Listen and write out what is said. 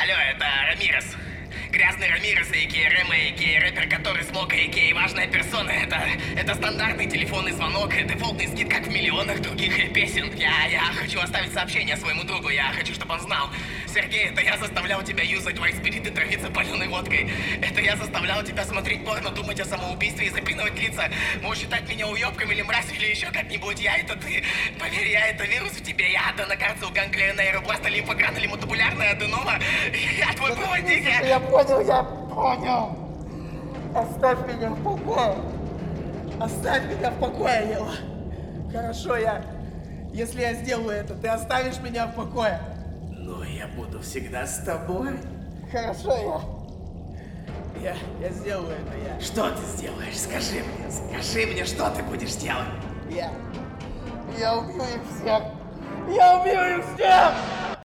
Алло, это Рамирес. Грязный Рамирес, а.к.а. Рэм, а.к.а. рэпер, который смог, а.к.а. важная персона. Это стандартный телефонный звонок, дефолтный скид, как в миллионах других песен. Я хочу оставить сообщение своему другу, я хочу, чтобы он знал. Сергей, это я заставлял тебя юзать твои спириты, травиться паленой водкой. Это я заставлял тебя смотреть порно, думать о самоубийстве и запинывать лица. Можешь считать меня уёбком или мразь, или еще как-нибудь. Я это ты. Поверь, я это вирус в тебе. Я аденокарцил, ганглион, аэробласта, лимфогран, лимфотубулярная аденома. Я твой проводник. Я понял. Оставь меня в покое. Оставь меня в покое, Ева. Хорошо, если я сделаю это, ты оставишь меня в покое? Ну, я буду всегда с тобой. Хорошо, я сделаю это, Что ты сделаешь? Скажи мне, что ты будешь делать? Я убью их всех. Я убью их всех!